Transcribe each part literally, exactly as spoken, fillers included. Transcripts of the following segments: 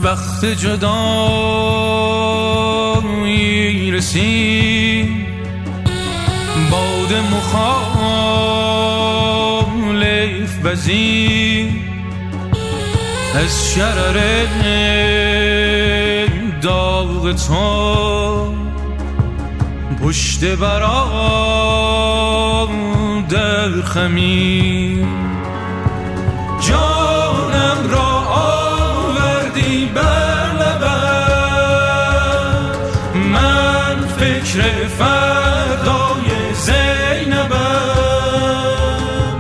وقت جدایی رسید، باد مخالف وزید از شرر داغ تو پشت برا در خمید. جانم را آوردی بر لبم، من فکر فردای زینبم،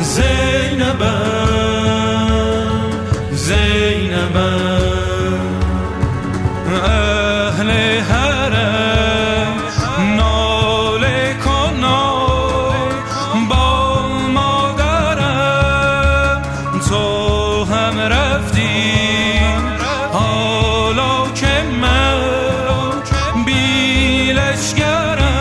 زینبم، زینبم. اهل حرم ناله کنان با مادرم، تو هم رفتی حالا که من بی لشکرم.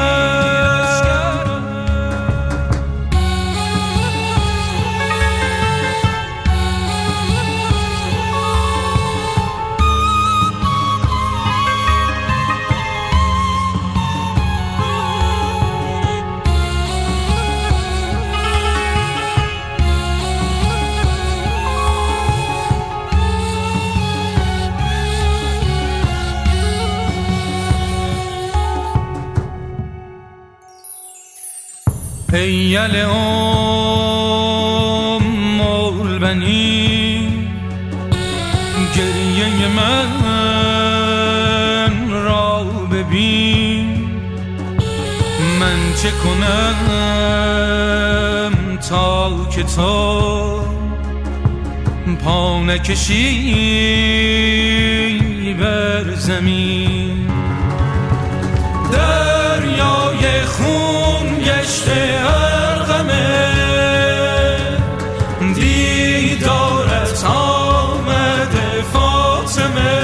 ایل ام البنین، گریه من را ببین، من چه کنم تا که تو پا نکشی بر زمین. دریای خون گشته ارغمه، دیدارت آمده فاطمه،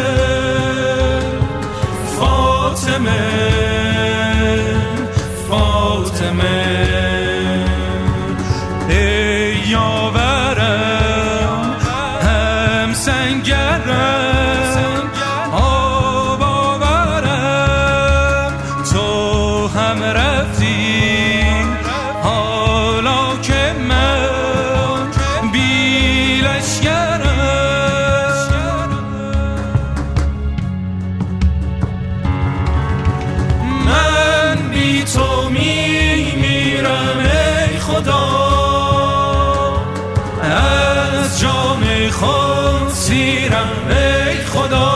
فاطمه، فاطمه. ای یاورم هم سنگرم، آب آورم، تو هم رفتی حالا که من بی لشکرم. من بی تو می میرم ای خدا، از جان خود سیرم ای خدا.